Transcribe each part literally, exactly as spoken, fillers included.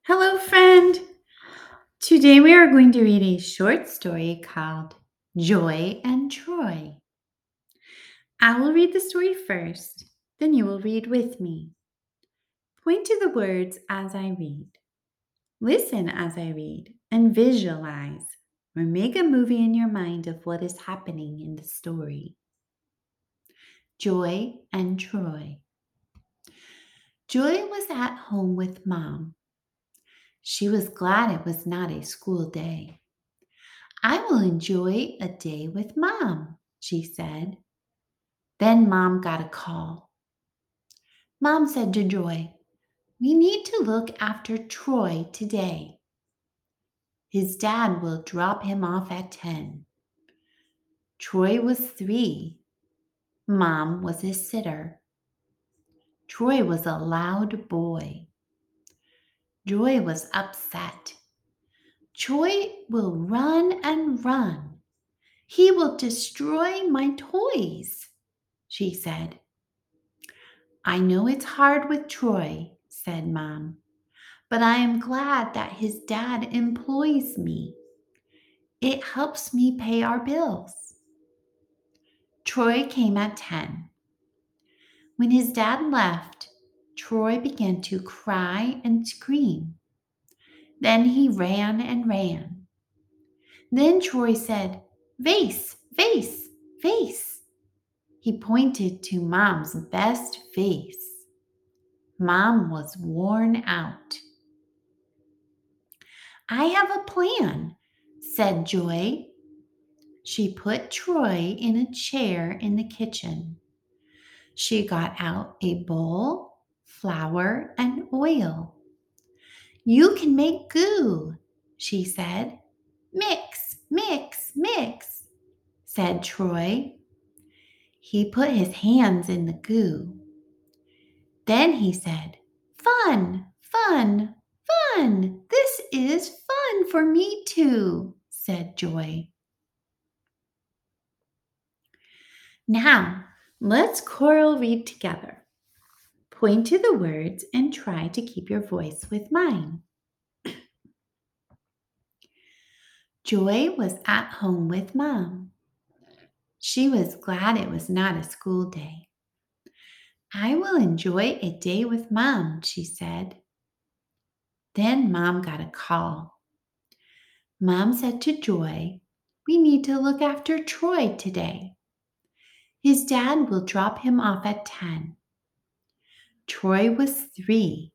Hello, friend. Today we are going to read a short story called Joy and Troy. I will read the story first, then you will read with me. Point to the words as I read. Listen as I read and visualize or make a movie in your mind of what is happening in the story. Joy and Troy. Joy was at home with Mom. She was glad it was not a school day. I will enjoy a day with Mom, she said. Then Mom got a call. Mom said to Joy, "We need to look after Troy today. His dad will drop him off at ten. Troy was three. Mom was his sitter. Troy was a loud boy. Joy was upset. Troy will run and run. He will destroy my toys," she said. "I know it's hard with Troy," said Mom, "but I am glad that his dad employs me. It helps me pay our bills." Troy came at ten. When his dad left, Troy began to cry and scream. Then he ran and ran. Then Troy said, "Vase, vase, vase." He pointed to Mom's best vase. Mom was worn out. "I have a plan," said Joy. She put Troy in a chair in the kitchen. She got out a bowl, flour, and oil. "You can make goo," she said. "Mix, mix, mix," said Troy. He put his hands in the goo. Then he said, "Fun, fun, fun. This is fun for me too," said Joy. Now, let's choral read together. Point to the words and try to keep your voice with mine. Joy was at home with Mom. She was glad it was not a school day. "I will enjoy a day with Mom," she said. Then Mom got a call. Mom said to Joy, "We need to look after Troy today. His dad will drop him off at ten. Troy was three.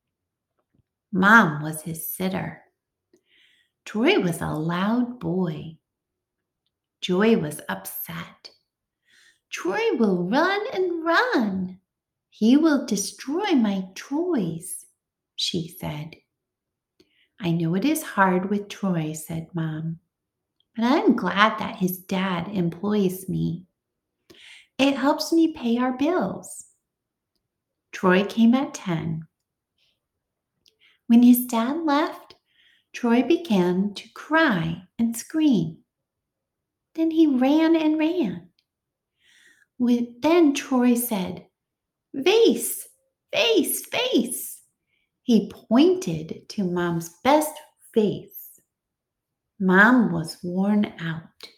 Mom was his sitter. Troy was a loud boy. Joy was upset. Troy will run and run. He will destroy my toys," she said. "I know it is hard with Troy," said Mom, "but I'm glad that his dad employs me. It helps me pay our bills." Troy came at ten. When his dad left, Troy began to cry and scream. Then he ran and ran. With, then Troy said, "Vase, vase, vase." He pointed to Mom's best vase. Mom was worn out.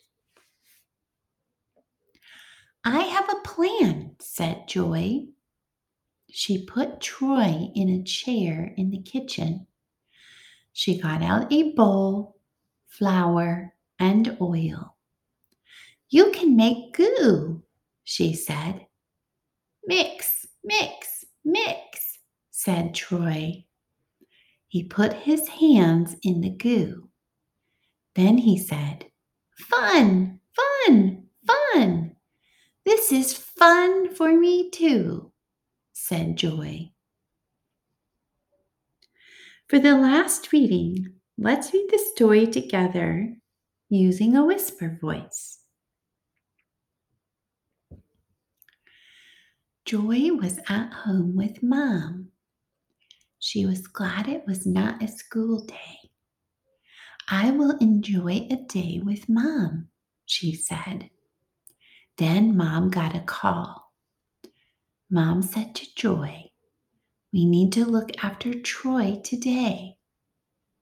"I have a plan," said Joy. She put Troy in a chair in the kitchen. She got out a bowl, flour, and oil. "You can make goo," she said. "Mix, mix, mix," said Troy. He put his hands in the goo. Then he said, "Fun, fun, fun. This is fun for me too," said Joy. For the last reading, let's read the story together using a whisper voice. Joy was at home with Mom. She was glad it was not a school day. "I will enjoy a day with Mom," she said. Then Mom got a call. Mom said to Joy, "We need to look after Troy today.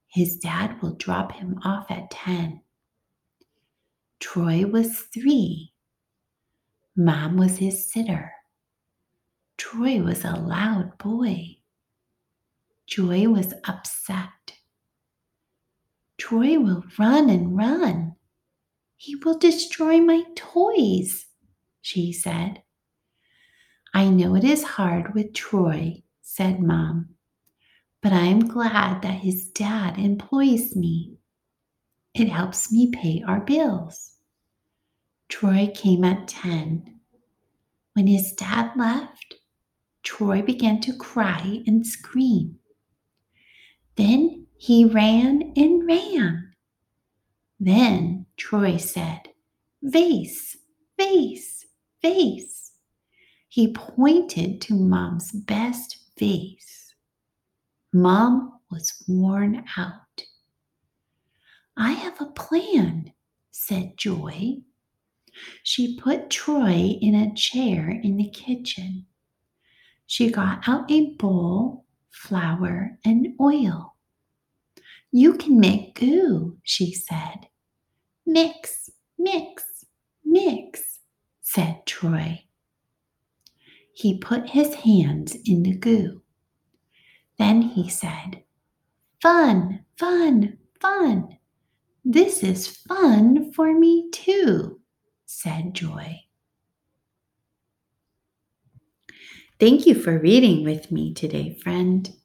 His dad will drop him off at ten. Troy was three. Mom was his sitter. Troy was a loud boy. Joy was upset. Troy will run and run. He will destroy my toys, she said. I know it is hard with Troy, said Mom, but I am glad that his dad employs me. It helps me pay our bills. Troy came at ten. When his dad left, Troy began to cry and scream. Then he ran and ran. Then Troy said, "Vase, vase, vase." He pointed to Mom's best vase. Mom was worn out. I have a plan, said Joy. She put Troy in a chair in the kitchen. She got out a bowl, flour, and oil. You can make goo, she said. Mix, mix, mix, said Troy. He put his hands in the goo. Then he said, Fun, fun, fun. This is fun for me too, said Joy. Thank you for reading with me today, friend.